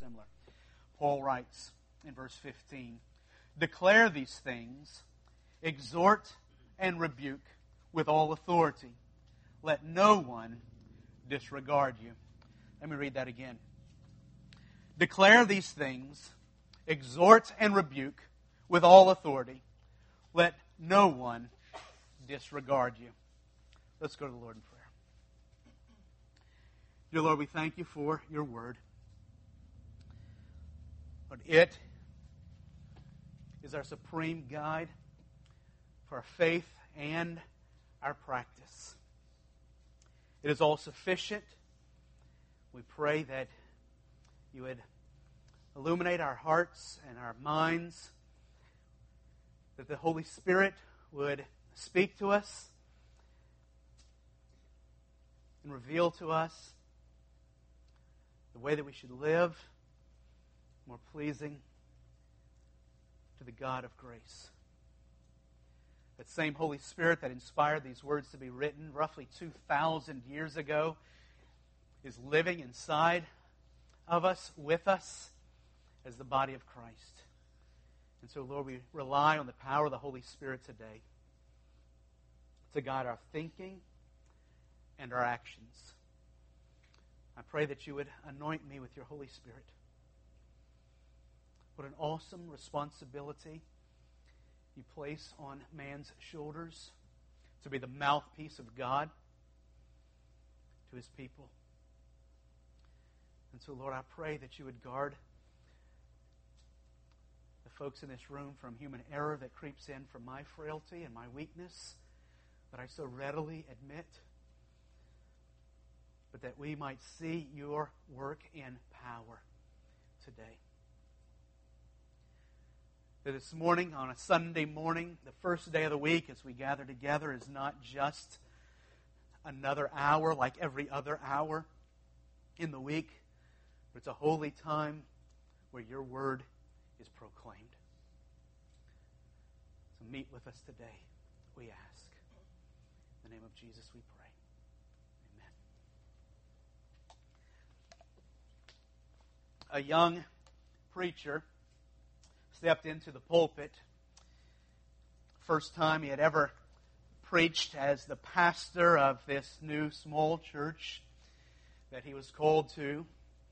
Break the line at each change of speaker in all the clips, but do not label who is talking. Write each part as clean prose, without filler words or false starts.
similar. Paul writes in verse 15, "Declare these things, exhort and rebuke with all authority. Let no one disregard you." Let me read that again. "Declare these things, exhort and rebuke with all authority. Let no one disregard you." Let's go to the Lord in prayer. Dear Lord, we thank you for your word. Lord, it is our supreme guide for our faith and our practice. It is all sufficient. We pray that you would illuminate our hearts and our minds, that the Holy Spirit would speak to us and reveal to us the way that we should live more pleasing to the God of grace. That same Holy Spirit that inspired these words to be written roughly 2,000 years ago is living inside of us, with us, as the body of Christ. And so, Lord, we rely on the power of the Holy Spirit today to guide our thinking and our actions. I pray that you would anoint me with your Holy Spirit. What an awesome responsibility you place on man's shoulders to be the mouthpiece of God to his people. And so, Lord, I pray that you would guard the folks in this room from human error that creeps in from my frailty and my weakness that I so readily admit, but that we might see your work in power today. That this morning, on a Sunday morning, the first day of the week as we gather together, is not just another hour like every other hour in the week, but it's a holy time where your word is proclaimed. So meet with us today, we ask. In the name of Jesus we pray. Amen. A young preacher stepped into the pulpit. First time he had ever preached as the pastor of this new small church that he was called to.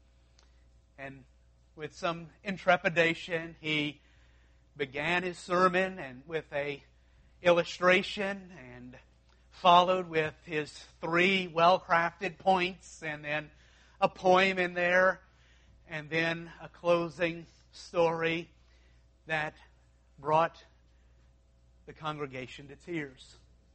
And with some intrepidation, he began his sermon and with a illustration and followed with his 3 well-crafted points and then a poem in there and then a closing story that brought the congregation to tears.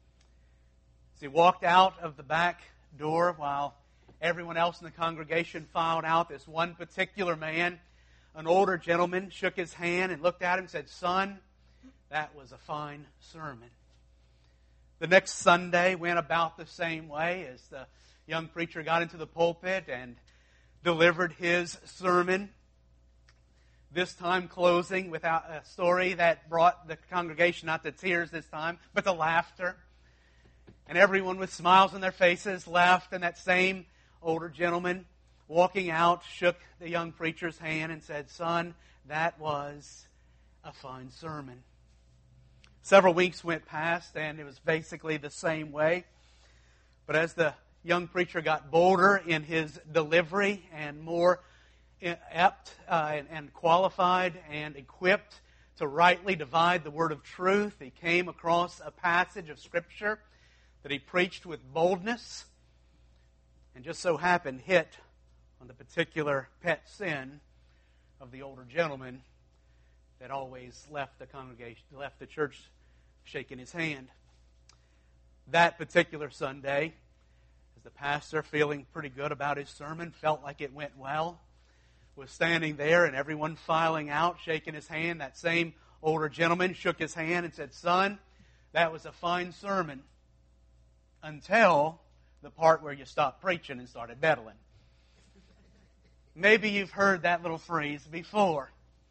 As he walked out of the back door while everyone else in the congregation filed out, this one particular man, an older gentleman, shook his hand and looked at him and said, "Son, that was a fine sermon." The next Sunday went about the same way as the young preacher got into the pulpit and delivered his sermon. This time closing with a story that brought the congregation not to tears this time, but to laughter. And everyone with smiles on their faces left, and that same older gentleman walking out shook the young preacher's hand and said, "Son, that was a fine sermon." Several weeks went past, and it was basically the same way. But as the young preacher got bolder in his delivery and more apt and qualified and equipped to rightly divide the word of truth, he came across a passage of Scripture that he preached with boldness and just so happened hit on the particular pet sin of the older gentleman that always left the congregation, left the church shaking his hand. That particular Sunday, as the pastor, feeling pretty good about his sermon, felt like it went well, was standing there and everyone filing out, shaking his hand. That same older gentleman shook his hand and said, "Son, that was a fine sermon until the part where you stopped preaching and started meddling." Maybe you've heard that little phrase before.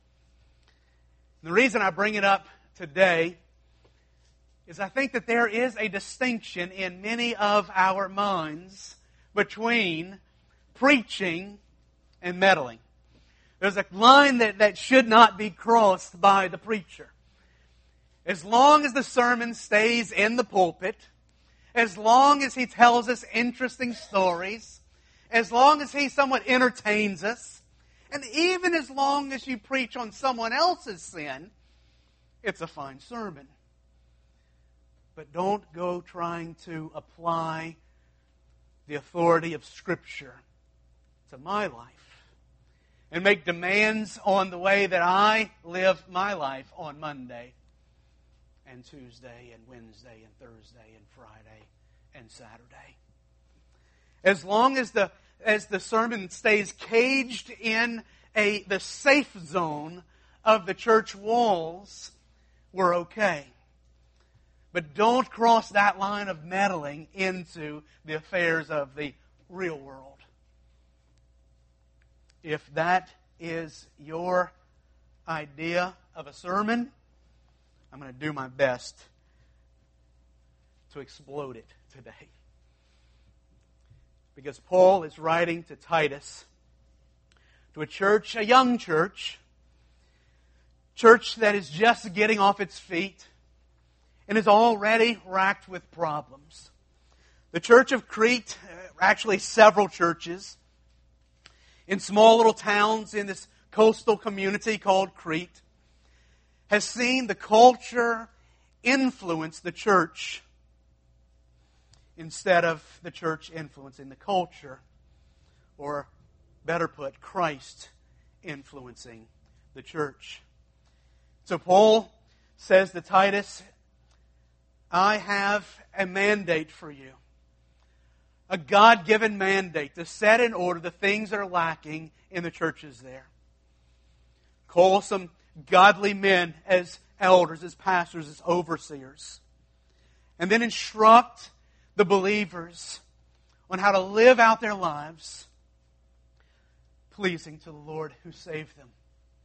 The reason I bring it up today is I think that there is a distinction in many of our minds between preaching and meddling. There's a line that should not be crossed by the preacher. As long as the sermon stays in the pulpit, as long as he tells us interesting stories, as long as he somewhat entertains us, and even as long as you preach on someone else's sin, it's a fine sermon. But don't go trying to apply the authority of Scripture to my life and make demands on the way that I live my life on Monday and Tuesday and Wednesday and Thursday and Friday and Saturday. As long as the sermon stays caged in the safe zone of the church walls, we're okay. But don't cross that line of meddling into the affairs of the real world. If that is your idea of a sermon, I'm going to do my best to explode it today. Because Paul is writing to Titus, to a church, a young church that is just getting off its feet and is already racked with problems. The church of Crete, actually several churches, in small little towns in this coastal community called Crete, has seen the culture influence the church instead of the church influencing the culture. Or, better put, Christ influencing the church. So Paul says to Titus, I have a mandate for you. A God-given mandate to set in order the things that are lacking in the churches there. Call some godly men as elders, as pastors, as overseers. And then instruct the believers on how to live out their lives pleasing to the Lord who saved them.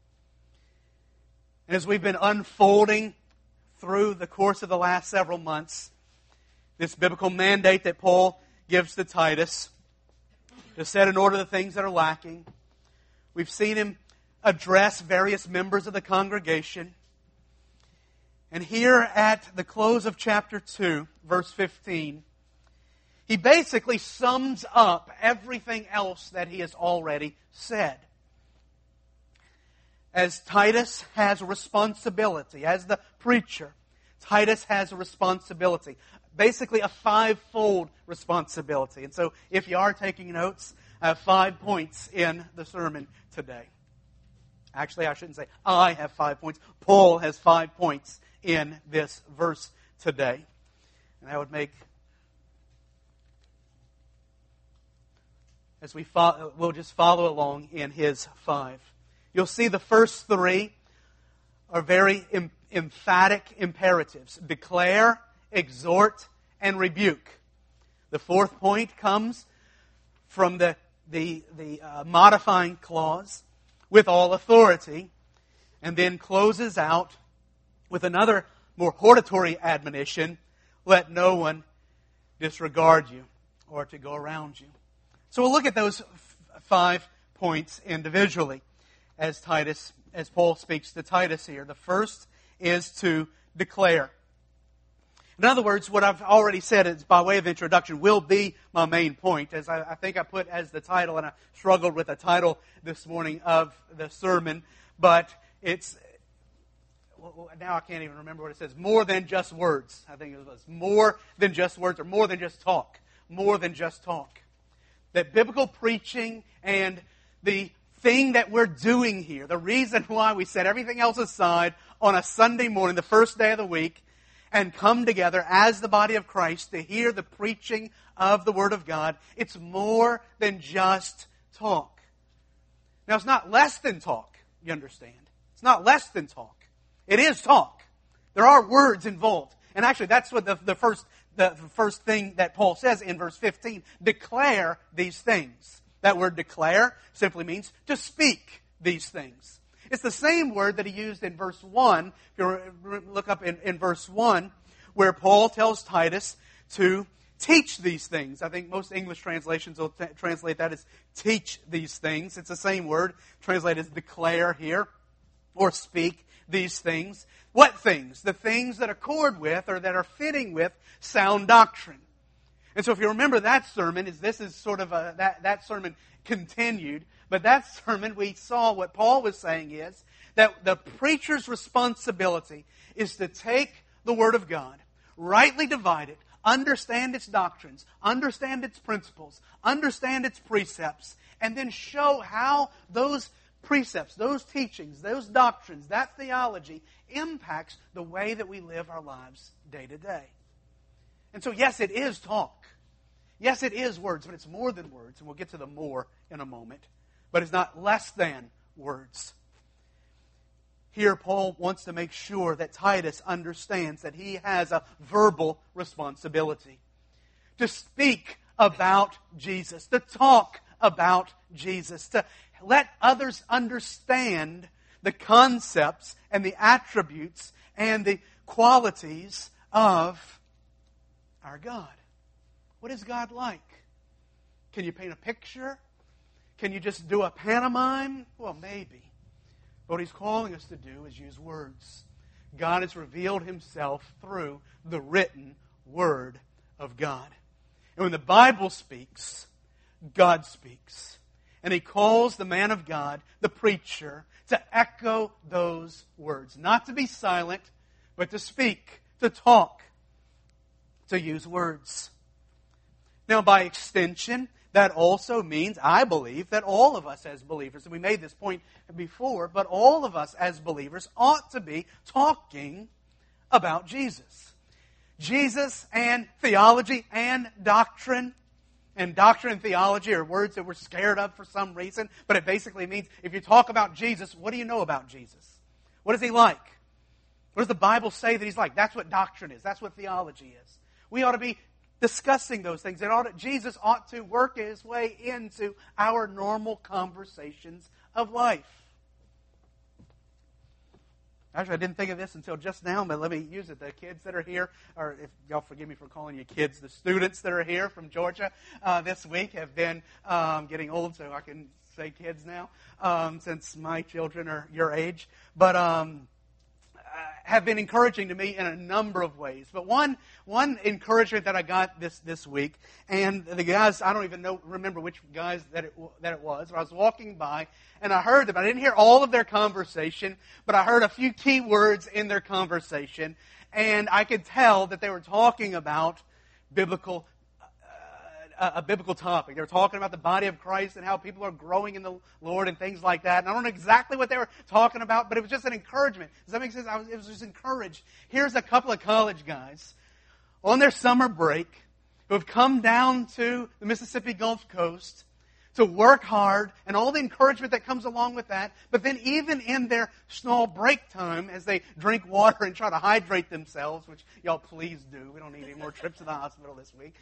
And as we've been unfolding through the course of the last several months, this biblical mandate that Paul gives to Titus to set in order the things that are lacking, we've seen him address various members of the congregation. And here at the close of chapter 2, verse 15, he basically sums up everything else that he has already said. As Titus has a responsibility, as the preacher, Titus has a responsibility. Basically a five-fold responsibility. And so if you are taking notes, I have 5 points in the sermon today. Actually, I shouldn't say I have 5 points. Paul has 5 points in this verse today. And that would make, as we'll just follow along in his 5. You'll see the first 3 are very emphatic imperatives. Declare, exhort, and rebuke. The 4th point comes from the modifying clause, with all authority, and then closes out with another more hortatory admonition, let no one disregard you or to go around you. So we'll look at those 5 points individually as Paul speaks to Titus here. The first is to declare. In other words, what I've already said is by way of introduction will be my main point, as I think I put as the title, and I struggled with the title this morning of the sermon, but it's, now I can't even remember what it says, more than just words. I think it was more than just words, or more than just talk. More than just talk. That biblical preaching and the thing that we're doing here, the reason why we set everything else aside on a Sunday morning, the first day of the week, and come together as the body of Christ to hear the preaching of the Word of God, it's more than just talk. Now, it's not less than talk, you understand. It's not less than talk. It is talk. There are words involved. And actually, that's what the first thing that Paul says in verse 15. Declare these things. That word declare simply means to speak these things. It's the same word that he used in verse 1. If you look up in verse 1, where Paul tells Titus to teach these things. I think most English translations will translate that as teach these things. It's the same word translated as declare here, or speak these things. What things? The things that accord with or that are fitting with sound doctrine. And so if you remember that sermon, this is sort of that sermon continued. But that sermon, we saw what Paul was saying is that the preacher's responsibility is to take the Word of God, rightly divide it, understand its doctrines, understand its principles, understand its precepts, and then show how those precepts, those teachings, those doctrines, that theology impacts the way that we live our lives day to day. And so, yes, it is talk. Yes, it is words, but it's more than words, and we'll get to the more in a moment. But it's not less than words. Here, Paul wants to make sure that Titus understands that he has a verbal responsibility to speak about Jesus, to talk about Jesus, to let others understand the concepts and the attributes and the qualities of our God. What is God like? Can you paint a picture? Can you just do a pantomime? Well, maybe. What He's calling us to do is use words. God has revealed Himself through the written Word of God. And when the Bible speaks, God speaks. And He calls the man of God, the preacher, to echo those words. Not to be silent, but to speak, to talk, to use words. Now, by extension, that also means, I believe, that all of us as believers, and we made this point before, but all of us as believers ought to be talking about Jesus. Jesus and theology and doctrine. And doctrine and theology are words that we're scared of for some reason, but it basically means if you talk about Jesus, what do you know about Jesus? What is He like? What does the Bible say that He's like? That's what doctrine is. That's what theology is. We ought to be discussing those things. Jesus ought to work His way into our normal conversations of life. Actually, I didn't think of this until just now, but let me use it. The kids that are here, or if y'all forgive me for calling you kids, the students that are here from Georgia this week have been getting old, so I can say kids now, since my children are your age. But have been encouraging to me in a number of ways. But one encouragement that I got this week, and the guys, I don't even remember which guys that it was, but I was walking by, and I heard them. I didn't hear all of their conversation, but I heard a few key words in their conversation, and I could tell that they were talking about a biblical topic. They were talking about the body of Christ and how people are growing in the Lord and things like that. And I don't know exactly what they were talking about, but it was just an encouragement. Does that make sense? It was just encouraged. Here's a couple of college guys on their summer break who have come down to the Mississippi Gulf Coast to work hard and all the encouragement that comes along with that. But then even in their small break time, as they drink water and try to hydrate themselves, which y'all please do. We don't need any more trips to the hospital this week.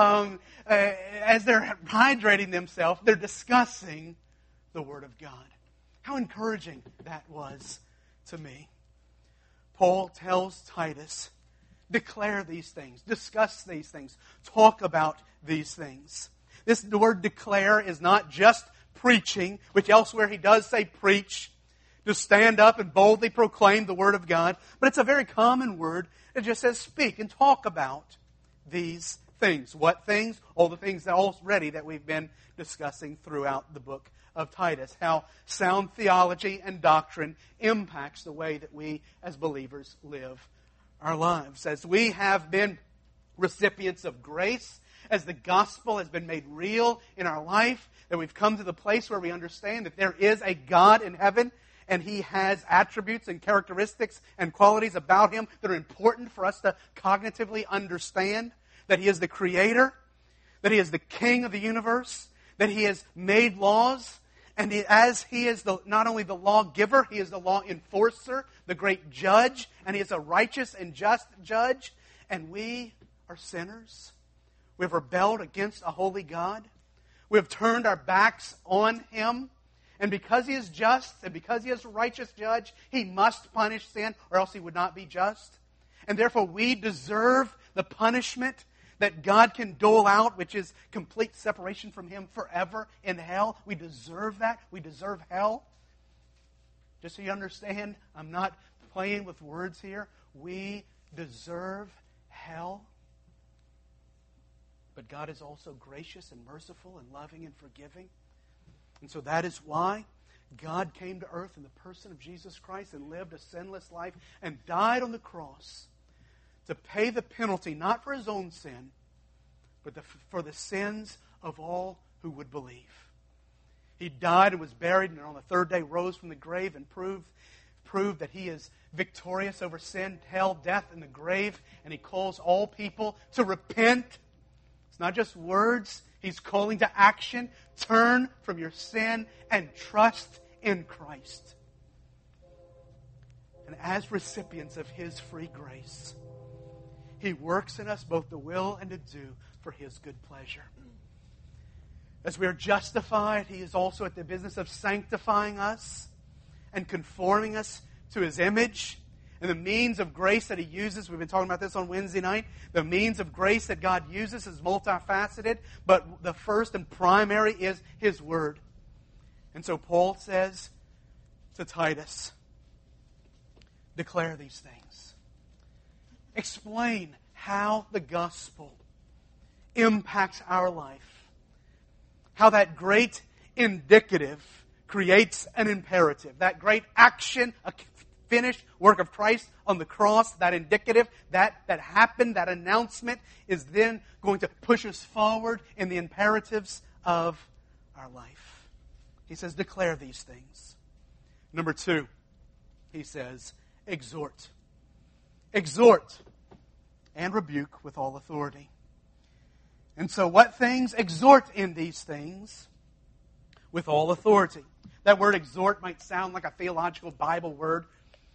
As they're hydrating themselves, they're discussing the Word of God. How encouraging that was to me. Paul tells Titus, declare these things, discuss these things, talk about these things. The word declare is not just preaching, which elsewhere he does say preach, to stand up and boldly proclaim the Word of God. But it's a very common word. It just says speak and talk about these things. What things? All the things that already that we've been discussing throughout the book of Titus. How sound theology and doctrine impacts the way that we as believers live our lives. As we have been recipients of grace, as the gospel has been made real in our life, that we've come to the place where we understand that there is a God in heaven, and He has attributes and characteristics and qualities about Him that are important for us to cognitively understand, that He is the Creator, that He is the King of the universe, that He has made laws, and as He is not only the lawgiver, He is the law enforcer, the great judge, and He is a righteous and just judge, and we are sinners. We have rebelled against a holy God. We have turned our backs on Him. And because He is just and because He is a righteous judge, He must punish sin or else He would not be just. And therefore we deserve the punishment that God can dole out, which is complete separation from Him forever in hell. We deserve that. We deserve hell. Just so you understand, I'm not playing with words here. We deserve hell. But God is also gracious and merciful and loving and forgiving. And so that is why God came to earth in the person of Jesus Christ and lived a sinless life and died on the cross to pay the penalty, not for His own sin, but for the sins of all who would believe. He died and was buried, and on the third day rose from the grave and proved that He is victorious over sin, hell, death, and the grave. And He calls all people to repent. It's not just words. He's calling to action. Turn from your sin and trust in Christ. And as recipients of His free grace, He works in us both the will and to do for His good pleasure. As we are justified, He is also at the business of sanctifying us and conforming us to His image. And the means of grace that He uses, we've been talking about this on Wednesday night, the means of grace that God uses is multifaceted, but the first and primary is His Word. And so Paul says to Titus, declare these things. Explain how the gospel impacts our life. How that great indicative creates an imperative. That great action, a finished work of Christ on the cross, that indicative, that happened, that announcement is then going to push us forward in the imperatives of our life. He says, declare these things. Number 2, he says, exhort. Exhort and rebuke with all authority. And so what things? Exhort in these things with all authority. That word exhort might sound like a theological Bible word.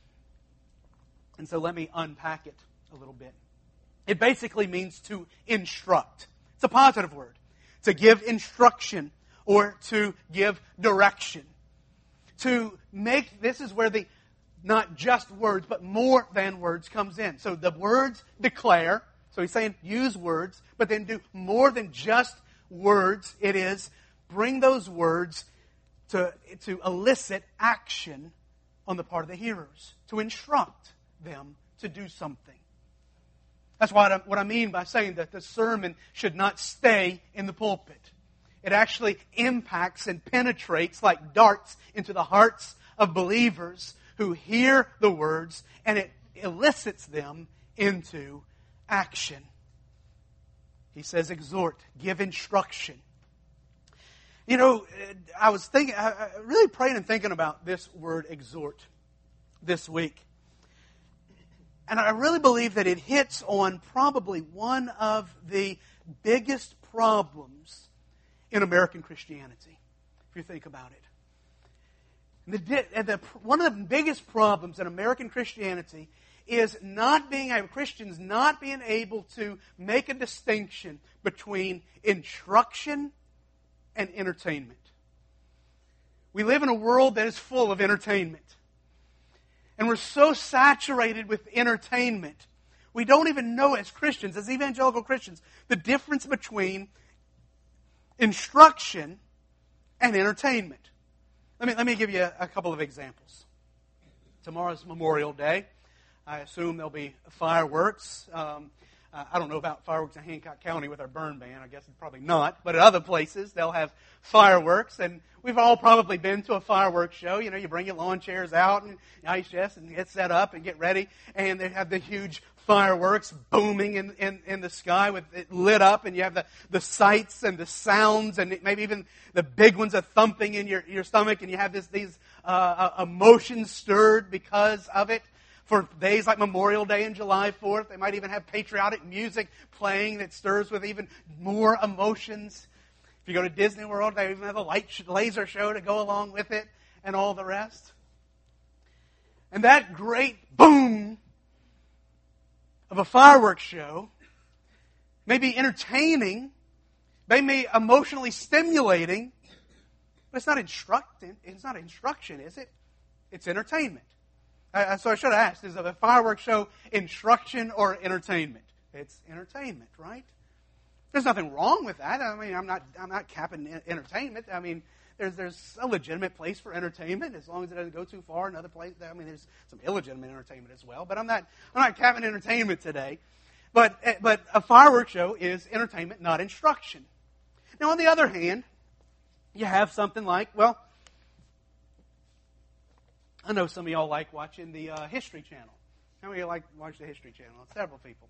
And so let me unpack it a little bit. It basically means to instruct. It's a positive word. To give instruction or to give direction. To make, this is where the not just words, but more than words comes in. So the words declare. So he's saying use words, but then do more than just words. It is bring those words to elicit action on the part of the hearers. To instruct them to do something. That's what I mean by saying that the sermon should not stay in the pulpit. It actually impacts and penetrates like darts into the hearts of believers who hear the words, and it elicits them into action. He says exhort, give instruction. You know, I was thinking, I really praying and thinking about this word exhort this week. And I really believe that it hits on probably one of the biggest problems in American Christianity, if you think about it. One of the biggest problems in American Christianity is Christians not being able to make a distinction between instruction and entertainment. We live in a world that is full of entertainment. And we're so saturated with entertainment, we don't even know as Christians, as evangelical Christians, the difference between instruction and entertainment. Let me give you a couple of examples. Tomorrow's Memorial Day. I assume there'll be fireworks. I don't know about fireworks in Hancock County with our burn ban. I guess probably not. But at other places, they'll have fireworks. And we've all probably been to a fireworks show. You know, you bring your lawn chairs out and ice chests and get set up and get ready. And they have the huge fireworks booming in the sky with it lit up. And you have the sights and the sounds and maybe even the big ones are thumping in your stomach. And you have these emotions stirred because of it. For days like Memorial Day and July 4th, they might even have patriotic music playing that stirs with even more emotions. If you go to Disney World, they even have a laser show to go along with it and all the rest. And that great boom of a fireworks show may be entertaining, may be emotionally stimulating, but it's not instruction, is it? It's entertainment. So I should have asked, is a fireworks show instruction or entertainment? It's entertainment, right? There's nothing wrong with that. I mean, I'm not capping entertainment. I mean, there's a legitimate place for entertainment as long as it doesn't go too far. Another place, I mean, there's some illegitimate entertainment as well. But I'm not capping entertainment today. But a fireworks show is entertainment, not instruction. Now, on the other hand, you have something like, well, I know some of y'all like watching the History Channel. How many of you like to watch the History Channel? Several people.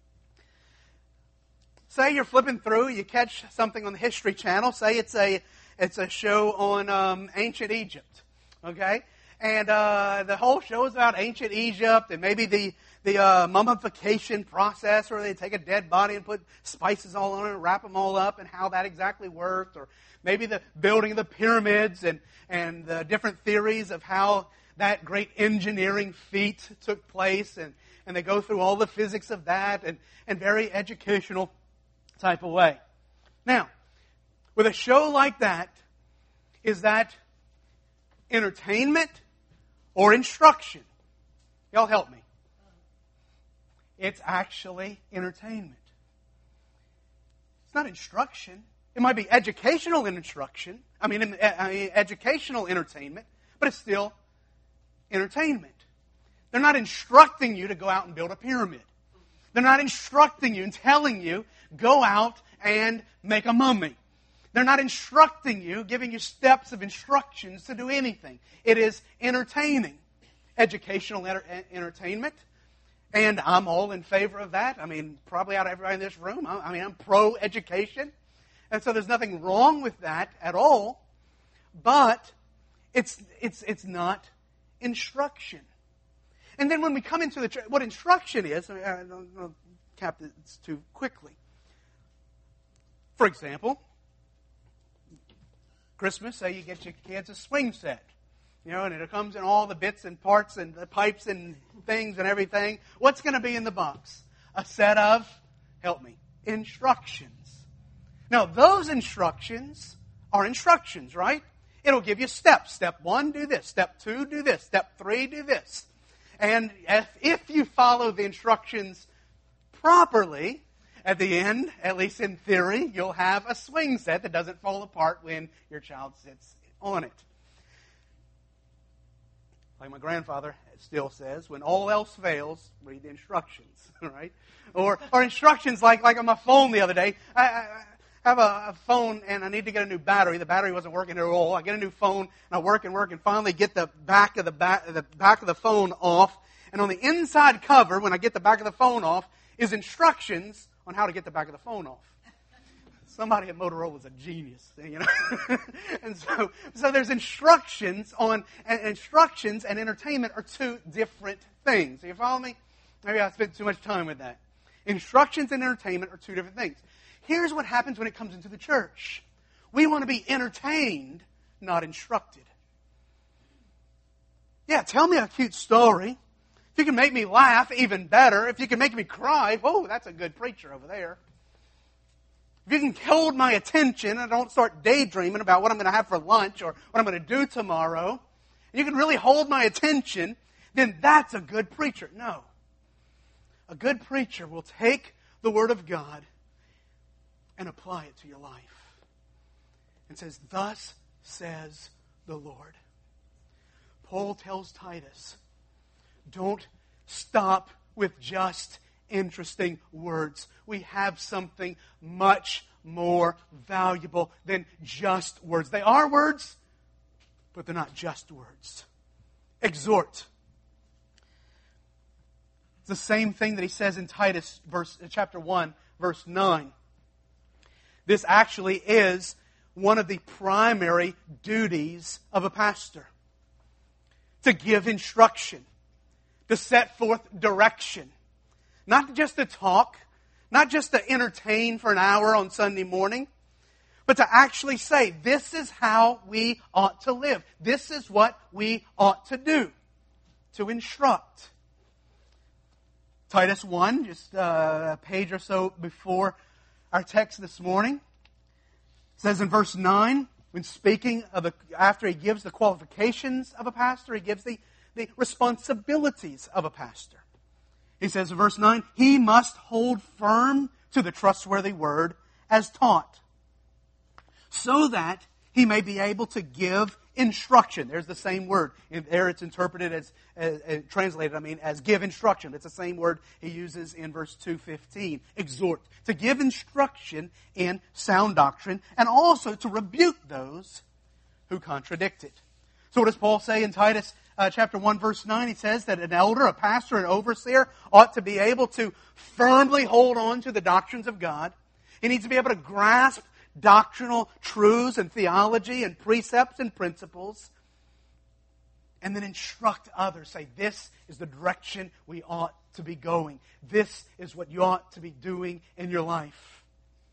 Say you're flipping through, you catch something on the History Channel. Say it's a show on ancient Egypt, okay? And the whole show is about ancient Egypt and maybe the mummification process, where they take a dead body and put spices all on it and wrap them all up, and how that exactly worked, or maybe the building of the pyramids and the different theories of how that great engineering feat took place, and they go through all the physics of that and very educational type of way. Now, with a show like that, is that entertainment or instruction? Y'all help me. It's actually entertainment. It's not instruction. It might be educational instruction. I mean, educational entertainment, but it's still entertainment. They're not instructing you to go out and build a pyramid. They're not instructing you and telling you, go out and make a mummy. They're not instructing you, giving you steps of instructions to do anything. It is entertaining. Educational entertainment. And I'm all in favor of that. I mean, probably out of everybody in this room. I'm pro-education. And so there's nothing wrong with that at all. But it's not instruction. And then when we come into the church, what instruction is, I don't cap this too quickly. For example, Christmas, say you get your kids a swing set. You know, and it comes in all the bits and parts and the pipes and things and everything. What's going to be in the box? A set of, help me, instructions. Now, those instructions are instructions, right? It'll give you steps. Step 1, do this. Step 2, do this. Step 3, do this. And if you follow the instructions properly, at the end, at least in theory, you'll have a swing set that doesn't fall apart when your child sits on it. Like my grandfather still says, when all else fails, read the instructions, right? Or instructions like on my phone the other day. I have a phone and I need to get a new battery. The battery wasn't working at all. I get a new phone and I work and finally get the back of the phone off. And on the inside cover, when I get the back of the phone off, is instructions on how to get the back of the phone off. Somebody at Motorola was a genius, you know. And so there's instructions on, and instructions and entertainment are two different things. Do you follow me? Maybe I spent too much time with that. Instructions and entertainment are two different things. Here's what happens when it comes into the church. We want to be entertained, not instructed. Yeah, tell me a cute story. If you can make me laugh, even better. If you can make me cry, oh, that's a good preacher over there. If you can hold my attention and I don't start daydreaming about what I'm going to have for lunch or what I'm going to do tomorrow, and you can really hold my attention, then that's a good preacher. No. A good preacher will take the Word of God and apply it to your life. And says, thus says the Lord. Paul tells Titus, don't stop with just interesting words. We have something much more valuable than just words. They are words, but they're not just words. Exhort. It's the same thing that he says in Titus chapter 1, verse 9. This actually is one of the primary duties of a pastor. To give instruction. To set forth direction. Not just to talk, not just to entertain for an hour on Sunday morning, but to actually say, this is how we ought to live. This is what we ought to do. To instruct. Titus 1, just a page or so before our text this morning, says in verse 9, when speaking of after he gives the qualifications of a pastor, he gives the responsibilities of a pastor. He says in verse 9, he must hold firm to the trustworthy word as taught, so that he may be able to give instruction. There's the same word. There it's interpreted as translated, as give instruction. It's the same word he uses in verse 2:15. Exhort. To give instruction in sound doctrine, and also to rebuke those who contradict it. So what does Paul say in Titus chapter 1, verse 9? He says that an elder, a pastor, an overseer ought to be able to firmly hold on to the doctrines of God. He needs to be able to grasp doctrinal truths and theology and precepts and principles, and then instruct others. Say, this is the direction we ought to be going. This is what you ought to be doing in your life.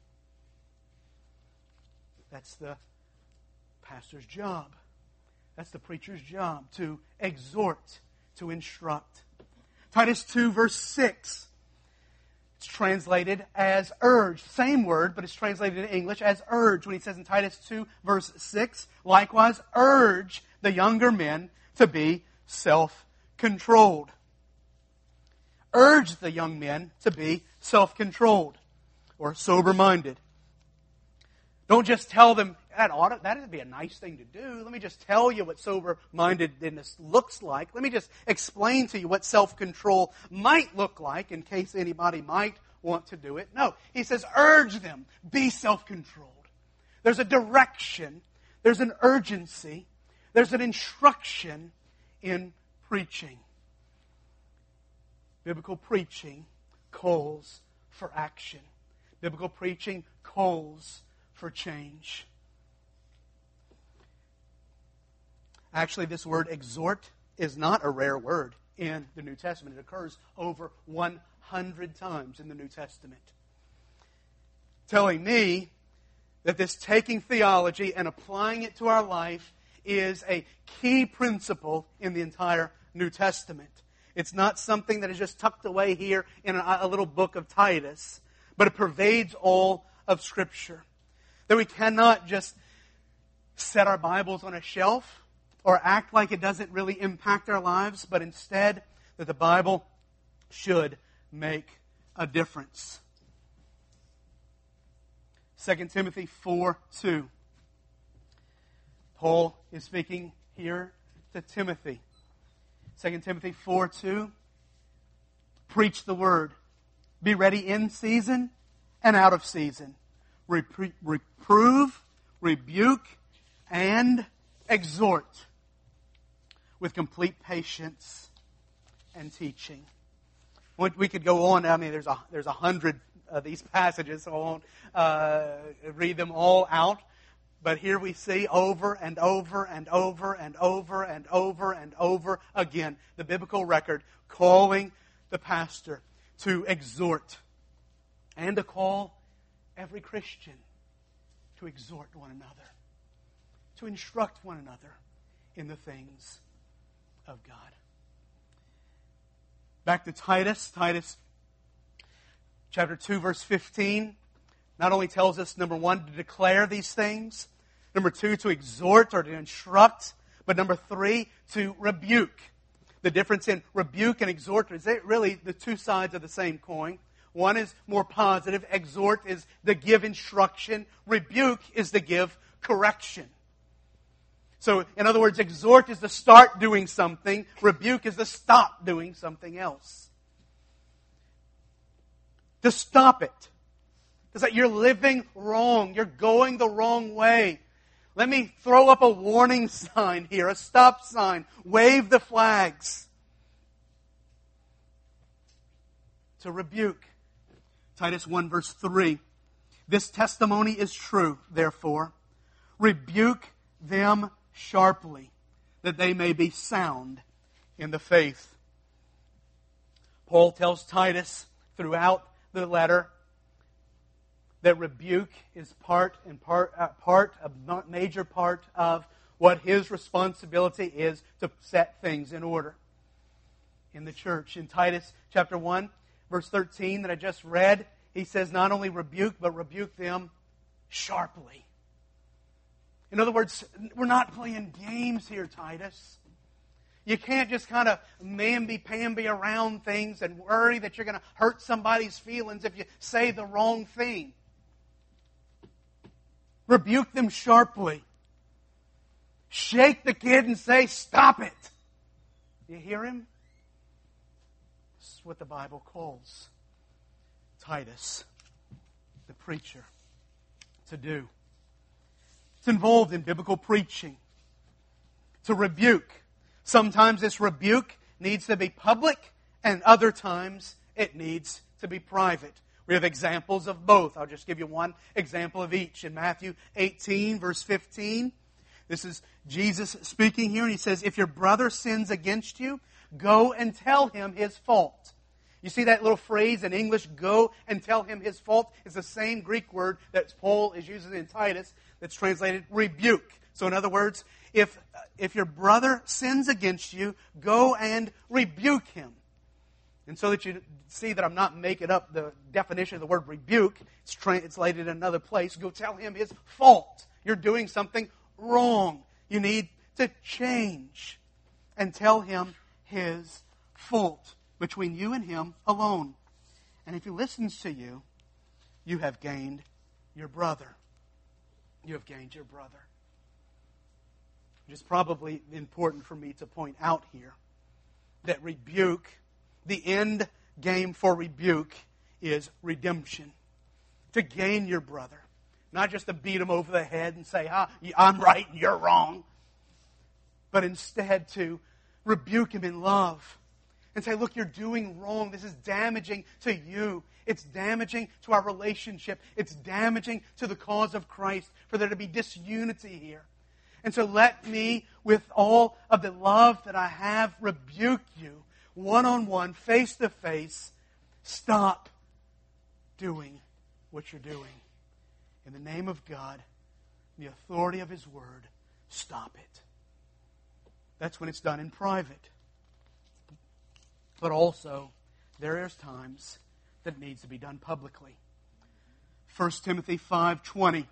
That's the pastor's job. That's the preacher's job, to exhort, to instruct. Titus 2, verse 6. It's translated as urge. Same word, but it's translated in English as urge. When he says in Titus 2, verse 6, likewise urge the younger men to be self-controlled. Urge the young men to be self-controlled or sober-minded. Don't just tell them, that would be a nice thing to do. Let me just tell you what sober-mindedness looks like. Let me just explain to you what self-control might look like in case anybody might want to do it. No, he says urge them, be self-controlled. There's a direction, there's an urgency, there's an instruction in preaching. Biblical preaching calls for action. Biblical preaching calls for change. Actually, this word exhort is not a rare word in the New Testament. It occurs over 100 times in the New Testament. Telling me that this taking theology and applying it to our life is a key principle in the entire New Testament. It's not something that is just tucked away here in a little book of Titus, but it pervades all of Scripture. That we cannot just set our Bibles on a shelf or act like it doesn't really impact our lives, but instead that the Bible should make a difference. 2 Timothy 4:2. Paul is speaking here to Timothy. 2 Timothy 4:2. Preach the word. Be ready in season and out of season. Reprove, rebuke, and exhort with complete patience and teaching. We could go on. There's 100 of these passages, so I won't read them all out. But here we see over and over and over and over and over and over again the biblical record calling the pastor to exhort and to call every Christian to exhort one another, to instruct one another in the things of God. Back to Titus. Titus chapter 2, verse 15 not only tells us, number 1, to declare these things, number 2, to exhort or to instruct, but number 3, to rebuke. The difference in rebuke and exhort is really the two sides of the same coin. One is more positive. Exhort is to give instruction. Rebuke is to give correction. So, in other words, exhort is to start doing something. Rebuke is to stop doing something else. To stop it. It's like you're living wrong. You're going the wrong way. Let me throw up a warning sign here, a stop sign. Wave the flags. To rebuke. Titus 1, verse 3. This testimony is true, therefore. Rebuke them sharply, that they may be sound in the faith. Paul tells Titus throughout the letter that rebuke is a major part of what his responsibility is to set things in order in the church. In Titus chapter 1, verse 13 that I just read, he says not only rebuke, but rebuke them sharply. In other words, we're not playing games here, Titus. You can't just kind of mamby-pamby around things and worry that you're going to hurt somebody's feelings if you say the wrong thing. Rebuke them sharply. Shake the kid and say, "Stop it." You hear him? This is what the Bible calls Titus, the preacher, to do. It's involved in biblical preaching. To rebuke. Sometimes this rebuke needs to be public, and other times it needs to be private. We have examples of both. I'll just give you one example of each. In Matthew 18, verse 15, this is Jesus speaking here, and He says, "If your brother sins against you, go and tell him his fault." You see that little phrase in English, "go and tell him his fault," is the same Greek word that Paul is using in Titus that's translated rebuke. So in other words, if your brother sins against you, go and rebuke him. And so that you see that I'm not making up the definition of the word rebuke, it's translated in another place. Go tell him his fault. You're doing something wrong. You need to change. And tell him his fault between you and him alone. And if he listens to you, you have gained your brother. You have gained your brother. It is probably important for me to point out here that rebuke, the end game for rebuke is redemption. To gain your brother. Not just to beat him over the head and say, "I'm right and you're wrong." But instead to rebuke him in love. And say, "Look, you're doing wrong. This is damaging to you. It's damaging to our relationship. It's damaging to the cause of Christ for there to be disunity here. And so let me, with all of the love that I have, rebuke you one-on-one, face-to-face. Stop doing what you're doing. In the name of God, the authority of His Word, stop it." That's when it's done in private. But also, there are times that it needs to be done publicly. 1 Timothy 5:20.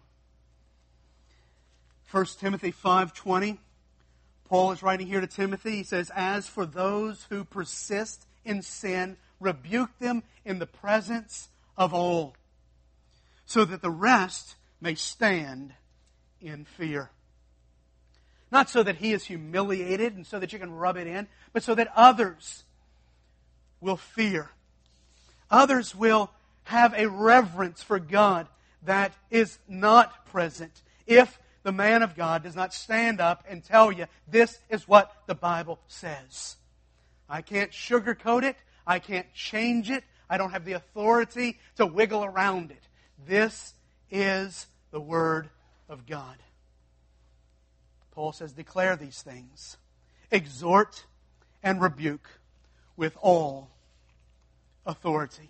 1 Timothy 5:20. Paul is writing here to Timothy. He says, "As for those who persist in sin, rebuke them in the presence of all, so that the rest may stand in fear." Not so that he is humiliated and so that you can rub it in, but so that others will fear. Others will have a reverence for God that is not present if the man of God does not stand up and tell you, this is what the Bible says. I can't sugarcoat it. I can't change it. I don't have the authority to wiggle around it. This is the Word of God. Paul says, declare these things. Exhort and rebuke with all authority.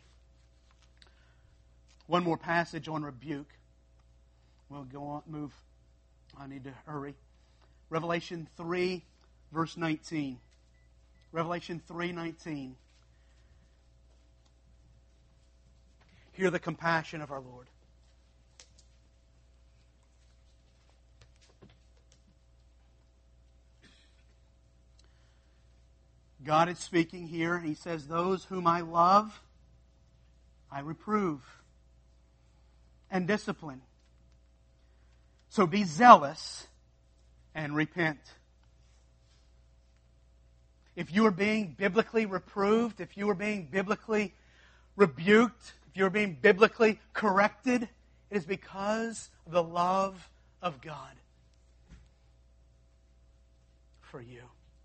One more passage on rebuke. We'll go on, move. I need to hurry. Revelation 3, verse 19. Revelation 3:19. Hear the compassion of our Lord. God is speaking here. He says, "Those whom I love, I reprove and discipline. So be zealous and repent." If you are being biblically reproved, if you are being biblically rebuked, if you are being biblically corrected, it is because of the love of God for you.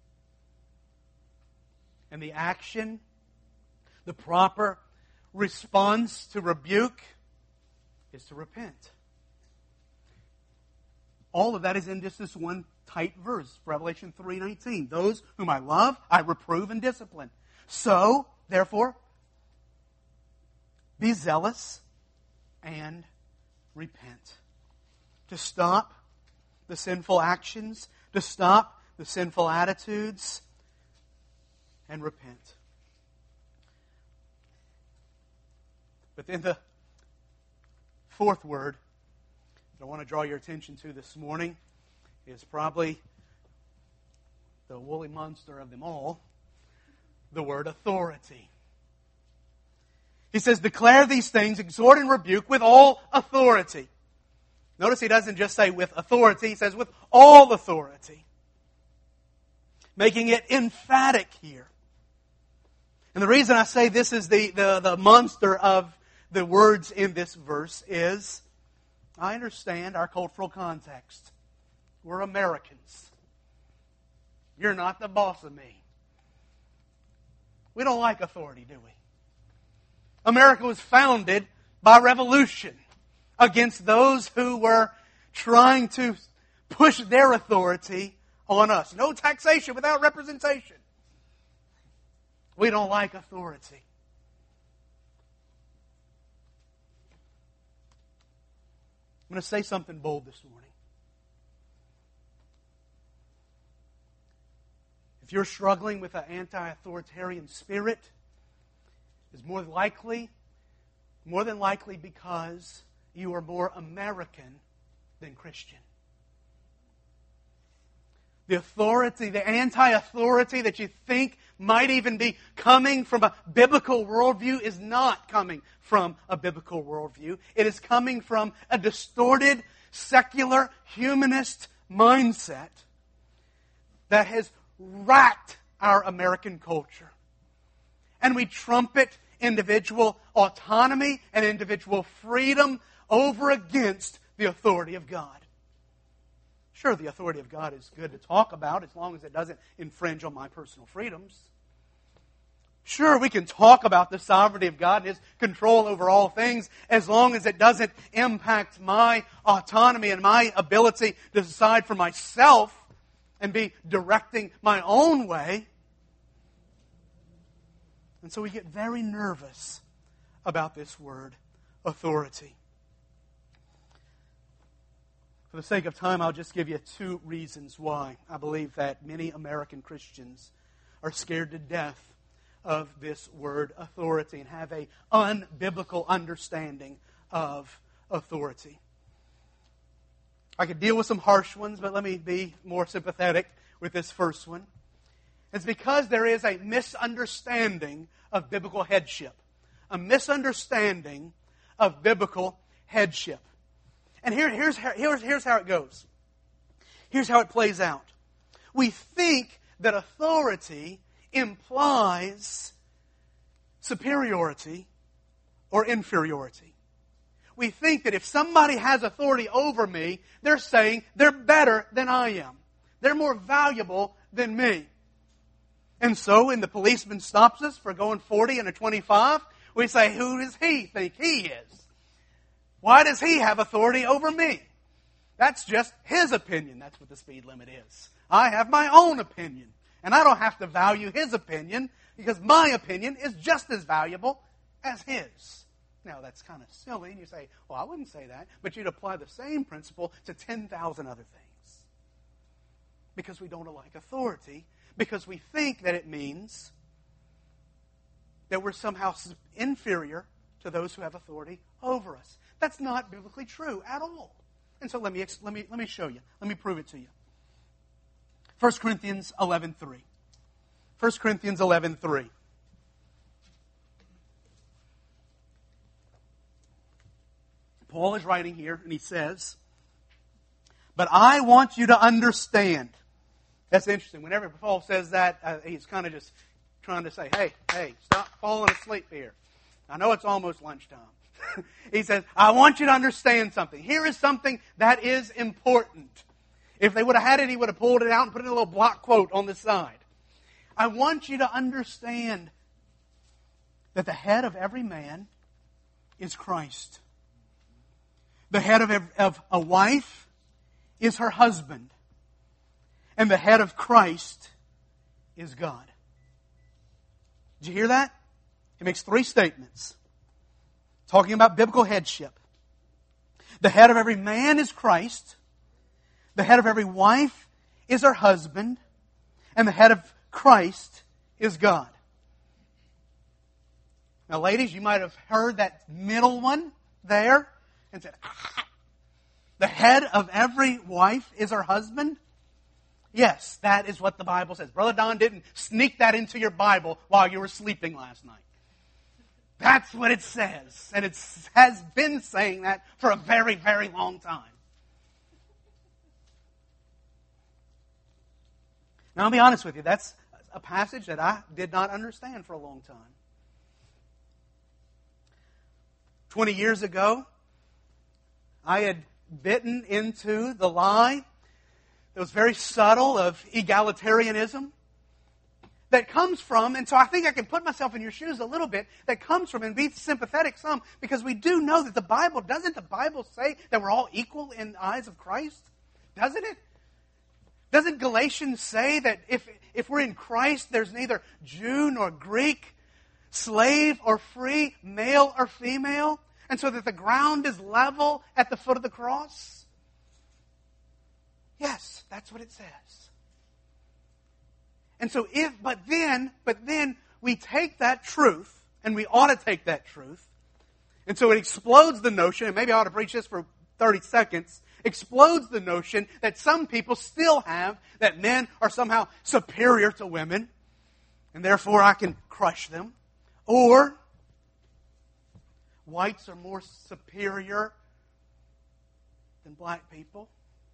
And the action, the proper response to rebuke is to repent. All of that is in just this one tight verse, Revelation 3:19. Those whom I love, I reprove and discipline. So, therefore, be zealous and repent. To stop the sinful actions, to stop the sinful attitudes, and repent. But then the fourth word that I want to draw your attention to this morning is probably the woolly monster of them all, the word authority. He says, declare these things, exhort and rebuke with all authority. Notice he doesn't just say with authority, he says with all authority. Making it emphatic here. And the reason I say this is the monster of the words in this verse is, I understand our cultural context. We're Americans. You're not the boss of me. We don't like authority, do we? America was founded by revolution against those who were trying to push their authority on us. No taxation without representation. We don't like authority. I'm going to say something bold this morning. If you're struggling with an anti-authoritarian spirit, it's more than likely because you are more American than Christian. The authority, the anti-authority that you think might even be coming from a biblical worldview is not coming from a biblical worldview. It is coming from a distorted, secular, humanist mindset that has racked our American culture. And we trumpet individual autonomy and individual freedom over against the authority of God. Sure, the authority of God is good to talk about as long as it doesn't infringe on my personal freedoms. Sure, we can talk about the sovereignty of God and His control over all things as long as it doesn't impact my autonomy and my ability to decide for myself and be directing my own way. And so we get very nervous about this word, authority. For the sake of time, I'll just give you 2 reasons why I believe that many American Christians are scared to death of this word authority and have an unbiblical understanding of authority. I could deal with some harsh ones, but let me be more sympathetic with this first one. It's because there is a misunderstanding of biblical headship. A misunderstanding of biblical headship. And here's how it goes. Here's how it plays out. We think that authority implies superiority or inferiority. We think that if somebody has authority over me, they're saying they're better than I am. They're more valuable than me. And so when the policeman stops us for going 40 and a 25, we say, who does he think he is? Why does he have authority over me? That's just his opinion. That's what the speed limit is. I have my own opinion. And I don't have to value his opinion because my opinion is just as valuable as his. Now, that's kind of silly. And you say, well, I wouldn't say that. But you'd apply the same principle to 10,000 other things. Because we don't like authority. Because we think that it means that we're somehow inferior to those who have authority over us. That's not biblically true at all. And so let me show you. Let me prove it to you. 1 Corinthians 11:3. 1 Corinthians 11:3. Paul is writing here, and he says, but I want you to understand. That's interesting. Whenever Paul says that, he's kind of just trying to say, hey, stop falling asleep here. I know it's almost lunchtime. He says, I want you to understand something. Here is something that is important. If they would have had it, he would have pulled it out and put it in a little block quote on the side. I want you to understand that the head of every man is Christ. The head of a wife is her husband. And the head of Christ is God. Did you hear that? He makes 3 statements. Talking about biblical headship. The head of every man is Christ. The head of every wife is her husband. And the head of Christ is God. Now, ladies, you might have heard that middle one there and said, the head of every wife is her husband? Yes, that is what the Bible says. Brother Don didn't sneak that into your Bible while you were sleeping last night. That's what it says. And it has been saying that for a very, very long time. Now, I'll be honest with you, that's a passage that I did not understand for a long time. 20 years ago, I had bitten into the lie that was very subtle of egalitarianism that comes from, and so I think I can put myself in your shoes a little bit, that comes from, and be sympathetic some, because we do know that doesn't the Bible say that we're all equal in the eyes of Christ? Doesn't it? Doesn't Galatians say that if we're in Christ, there's neither Jew nor Greek, slave or free, male or female, and so that the ground is level at the foot of the cross? Yes, that's what it says. And so but then we take that truth, and we ought to take that truth, and so it explodes the notion, and maybe I ought to preach this for 30 seconds, explodes the notion that some people still have that men are somehow superior to women, and therefore I can crush them. Or whites are more superior than black people.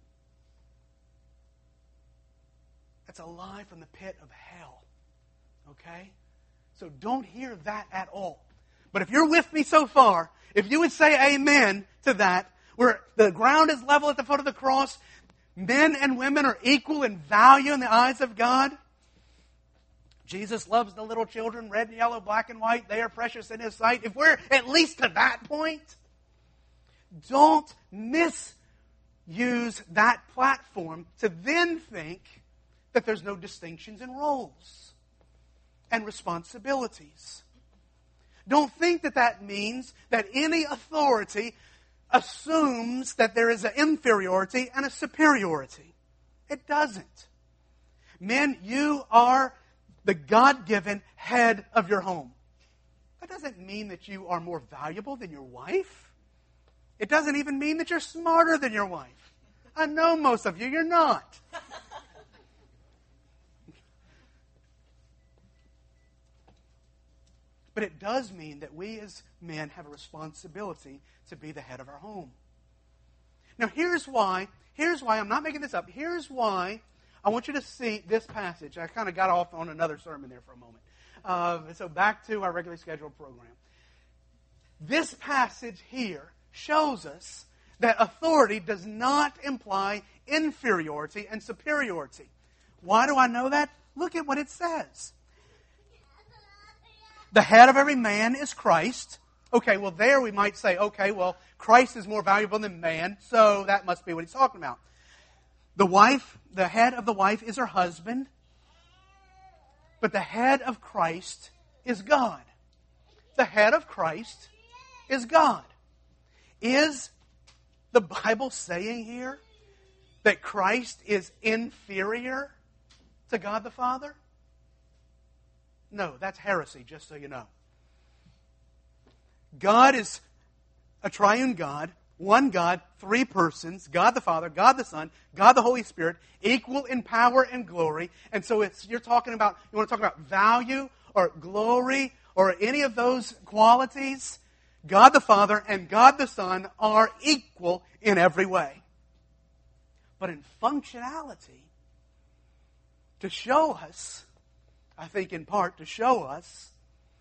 That's a lie from the pit of hell. Okay? So don't hear that at all. But if you're with me so far, if you would say amen to that, where the ground is level at the foot of the cross, men and women are equal in value in the eyes of God. Jesus loves the little children, red and yellow, black and white. They are precious in His sight. If we're at least to that point, don't misuse that platform to then think that there's no distinctions in roles and responsibilities. Don't think that that means that any authority assumes that there is an inferiority and a superiority. It doesn't. Men, you are the God-given head of your home. That doesn't mean that you are more valuable than your wife. It doesn't even mean that you're smarter than your wife. I know most of you, you're not. But it does mean that we as men have a responsibility to be the head of our home. Now here's why I'm not making this up. Here's why I want you to see this passage. I kind of got off on another sermon there for a moment. So back to our regularly scheduled program. This passage here shows us that authority does not imply inferiority and superiority. Why do I know that? Look at what it says. The head of every man is Christ. Okay, well there we might say, okay, well Christ is more valuable than man, so that must be what he's talking about. The head of the wife is her husband, but the head of Christ is God. The head of Christ is God. Is the Bible saying here that Christ is inferior to God the Father? No, that's heresy, just so you know. God is a triune God, one God, three persons, God the Father, God the Son, God the Holy Spirit, equal in power and glory. And so you want to talk about value or glory or any of those qualities, God the Father and God the Son are equal in every way. But in functionality, to show us, I think in part to show us,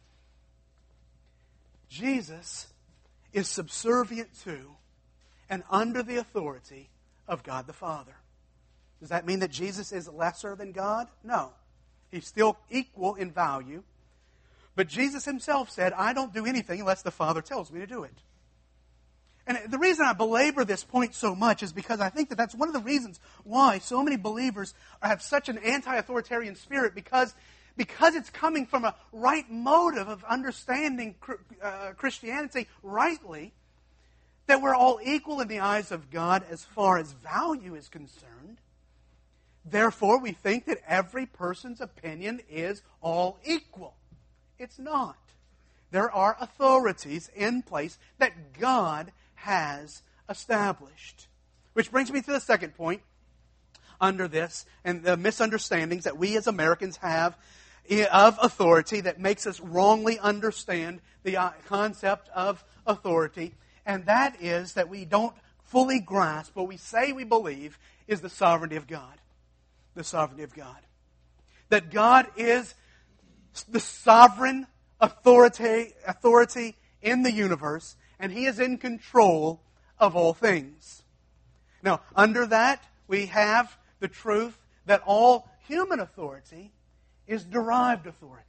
Jesus is subservient to and under the authority of God the Father. Does that mean that Jesus is lesser than God? No. He's still equal in value. But Jesus Himself said, I don't do anything unless the Father tells me to do it. And the reason I belabor this point so much is because I think that that's one of the reasons why so many believers have such an anti-authoritarian spirit, because it's coming from a right motive of understanding Christianity rightly, that we're all equal in the eyes of God as far as value is concerned. Therefore, we think that every person's opinion is all equal. It's not. There are authorities in place that God has established. Which brings me to the second point under this, and the misunderstandings that we as Americans have of authority that makes us wrongly understand the concept of authority, and that is that we don't fully grasp what we say we believe is the sovereignty of God. The sovereignty of God. that God is the sovereign authority in the universe, and He is in control of all things. Now, under that, we have the truth that all human authority is derived authority.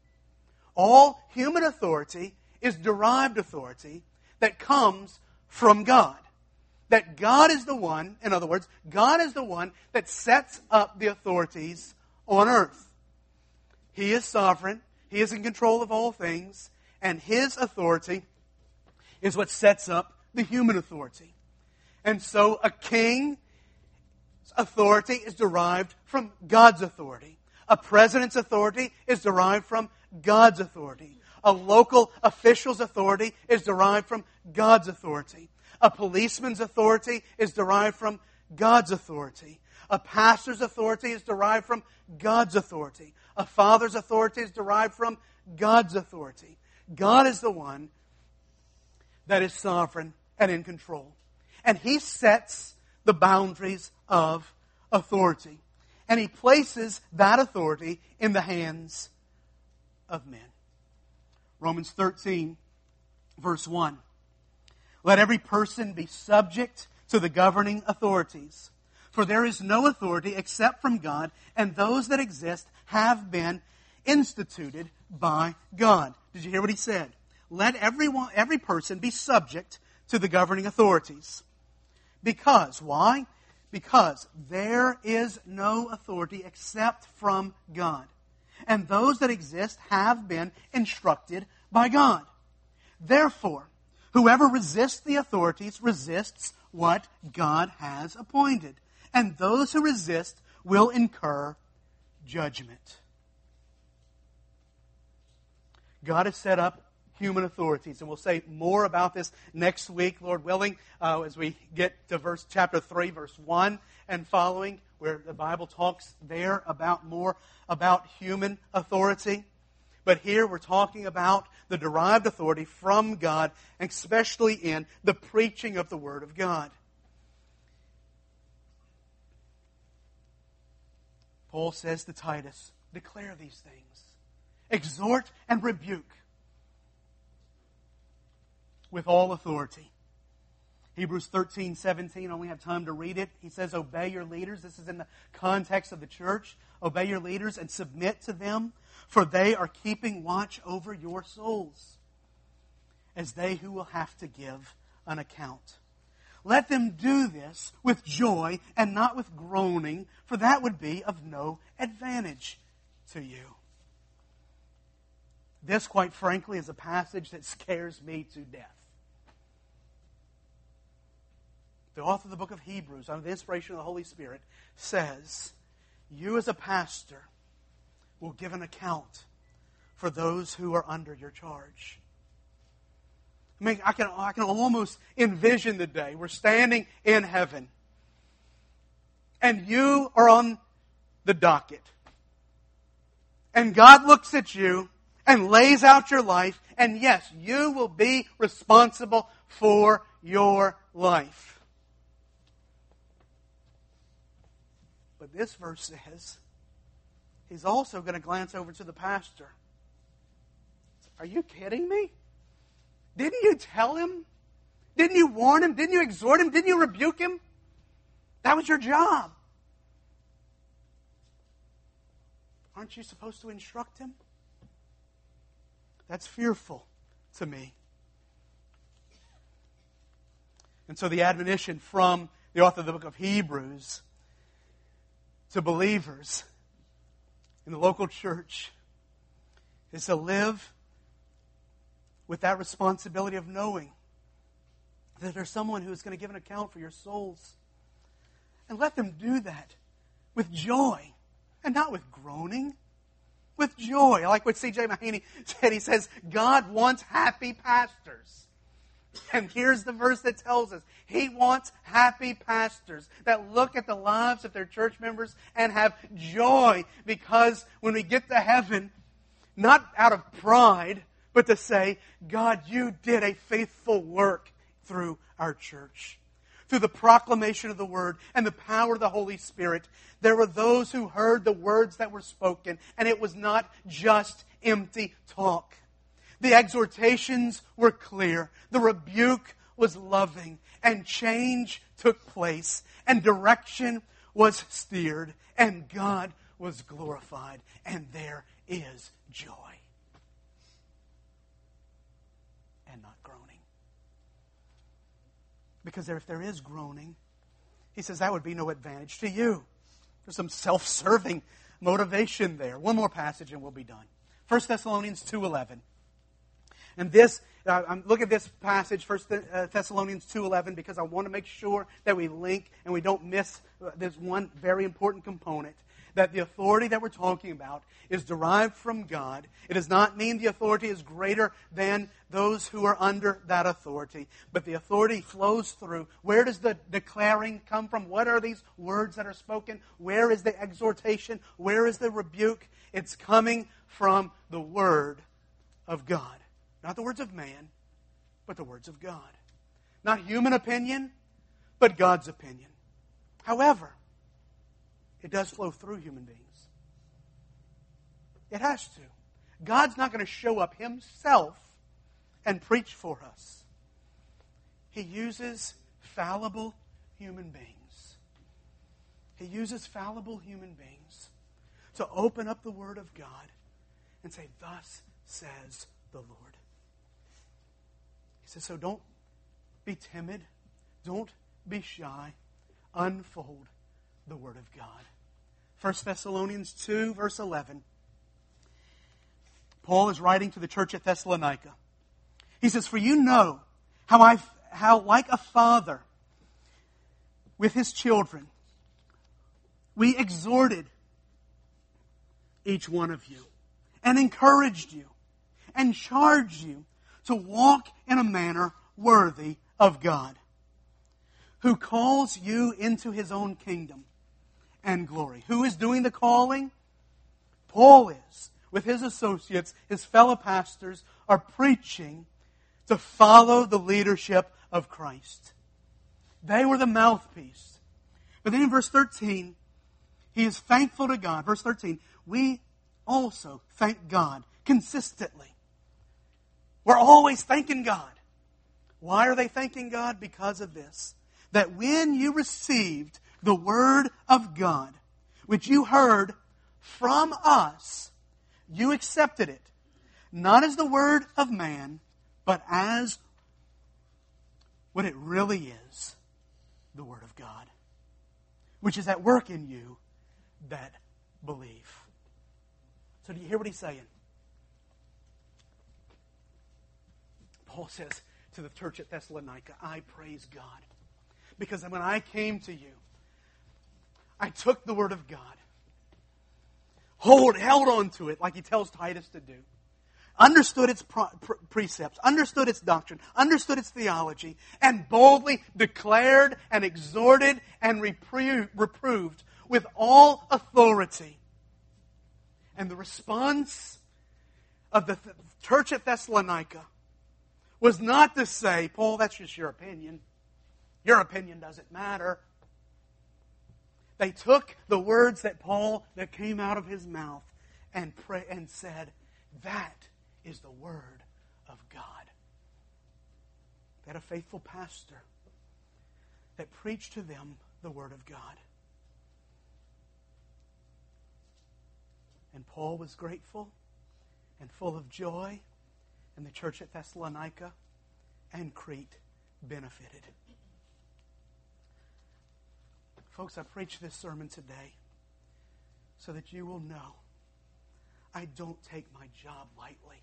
All human authority is derived authority that comes from God. That God is the one, in other words, God is the one that sets up the authorities on earth. He is sovereign. He is in control of all things. And His authority is what sets up the human authority. And so a king's authority is derived from God's authority. A president's authority is derived from God's authority. A local official's authority is derived from God's authority. A policeman's authority is derived from God's authority. A pastor's authority is derived from God's authority. A father's authority is derived from God's authority. God is the one that is sovereign and in control. And He sets the boundaries of authority. And He places that authority in the hands of men. Romans 13, verse 1. Let every person be subject to the governing authorities. For there is no authority except from God, and those that exist have been instituted by God. Did you hear what he said? Let every person be subject to the governing authorities. Because, why? Because there is no authority except from God. And those that exist have been instructed by God. Therefore, whoever resists the authorities resists what God has appointed. And those who resist will incur judgment. God has set up human authorities, and we'll say more about this next week, Lord willing, as we get to chapter 3, verse 1 and following, where the Bible talks there more about human authority. But here we're talking about the derived authority from God, especially in the preaching of the Word of God. Paul says to Titus, declare these things. Exhort and rebuke with all authority. Hebrews 13:17, I only have time to read it. He says, obey your leaders. This is in the context of the church. Obey your leaders and submit to them, for they are keeping watch over your souls, as they who will have to give an account. Let them do this with joy and not with groaning, for that would be of no advantage to you. This, quite frankly, is a passage that scares me to death. The author of the book of Hebrews, under the inspiration of the Holy Spirit, says, you as a pastor will give an account for those who are under your charge. I mean, I can almost envision the day we're standing in heaven and you are on the docket. And God looks at you and lays out your life, and yes, you will be responsible for your life. But this verse says, He's also going to glance over to the pastor. Are you kidding me? Didn't you tell him? Didn't you warn him? Didn't you exhort him? Didn't you rebuke him? That was your job. Aren't you supposed to instruct him? That's fearful to me. And so the admonition from the author of the book of Hebrews to believers in the local church is to live with that responsibility of knowing that there's someone who is going to give an account for your souls. And let them do that with joy and not with groaning. With joy. I like what C.J. Mahaney said. He says, God wants happy pastors. And here's the verse that tells us, He wants happy pastors that look at the lives of their church members and have joy, because when we get to heaven, not out of pride, but to say, God, you did a faithful work through our church. through the proclamation of the Word and the power of the Holy Spirit, there were those who heard the words that were spoken, and it was not just empty talk. The exhortations were clear. The rebuke was loving, and change took place, and direction was steered, and God was glorified, and there is joy. And not groaning. Because if there is groaning, he says that would be no advantage to you. There's some self-serving motivation there. One more passage and we'll be done. 1 Thessalonians 2:11. And this, look at this passage, 1 Thessalonians 2:11, because I want to make sure that we link and we don't miss this one very important component. That the authority that we're talking about is derived from God. It does not mean the authority is greater than those who are under that authority. But the authority flows through. Where does the declaring come from? What are these words that are spoken? Where is the exhortation? Where is the rebuke? It's coming from the Word of God. Not the words of man, but the words of God. Not human opinion, but God's opinion. However, it does flow through human beings. It has to. God's not going to show up Himself and preach for us. He uses fallible human beings. He uses fallible human beings to open up the Word of God and say, "Thus says the Lord." He says, so don't be timid. Don't be shy. Unfold the Word of God. 1 Thessalonians 2, verse 11. Paul is writing to the church at Thessalonica. He says, "For you know how like a father with his children, we exhorted each one of you and encouraged you and charged you to walk in a manner worthy of God, who calls you into His own kingdom and glory." Who is doing the calling? Paul is. With his associates, his fellow pastors, are preaching to follow the leadership of Christ. They were the mouthpiece. But then in verse 13, he is thankful to God. Verse 13, we also thank God consistently. We're always thanking God. Why are they thanking God? Because of this. That when you received the Word of God, which you heard from us, you accepted it, not as the word of man, but as what it really is, the Word of God, which is at work in you that believe. So do you hear what he's saying? Paul says to the church at Thessalonica, I praise God. Because when I came to you, I took the Word of God, held on to it like he tells Titus to do, understood its precepts, understood its doctrine, understood its theology, and boldly declared and exhorted and reproved with all authority. And the response of the church at Thessalonica was not to say, Paul, that's just your opinion. Your opinion doesn't matter. They took the words that came out of his mouth and said, that is the Word of God. They had a faithful pastor that preached to them the Word of God. And Paul was grateful and full of joy, and the church at Thessalonica and Crete benefited. Folks, I preach this sermon today so that you will know I don't take my job lightly.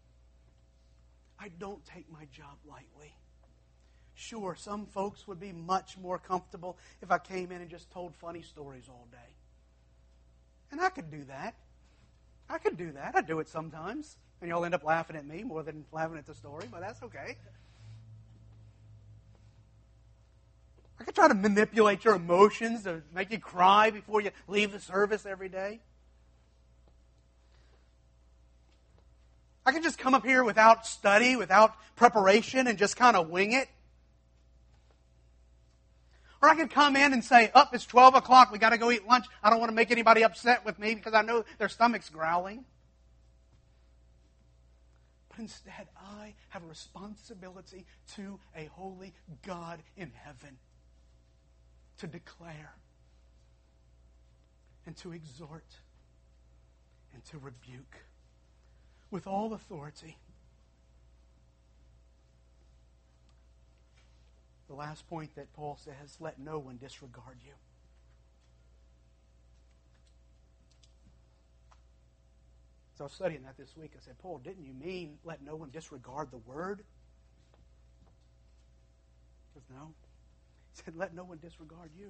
I don't take my job lightly. Sure, some folks would be much more comfortable if I came in and just told funny stories all day. And I could do that. I could do that. I do it sometimes. And y'all end up laughing at me more than laughing at the story, but that's okay. I could try to manipulate your emotions to make you cry before you leave the service every day. I could just come up here without study, without preparation, and just kind of wing it. Or I could come in and say, it's 12 o'clock, we got to go eat lunch. I don't want to make anybody upset with me because I know their stomach's growling. But instead, I have a responsibility to a holy God in heaven to declare and to exhort and to rebuke with all authority. The last point that Paul says, let no one disregard you. So I was studying that this week. I said, Paul, didn't you mean let no one disregard the word? He says, no. He said, let no one disregard you.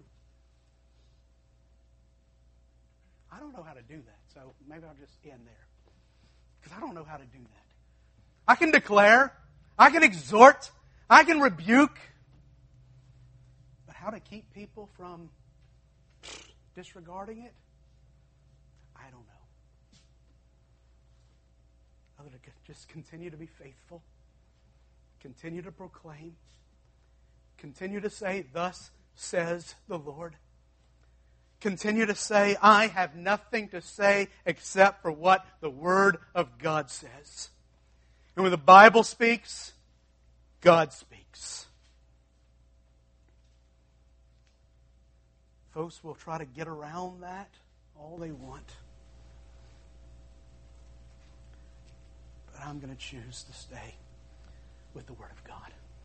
I don't know how to do that, so maybe I'll just end there. Because I don't know how to do that. I can declare, I can exhort, I can rebuke, but how to keep people from disregarding it, I don't know. Other than just continue to be faithful, continue to proclaim, continue to say, thus says the Lord. Continue to say, I have nothing to say except for what the Word of God says. And when the Bible speaks, God speaks. Folks will try to get around that all they want. But I'm going to choose to stay with the Word of God.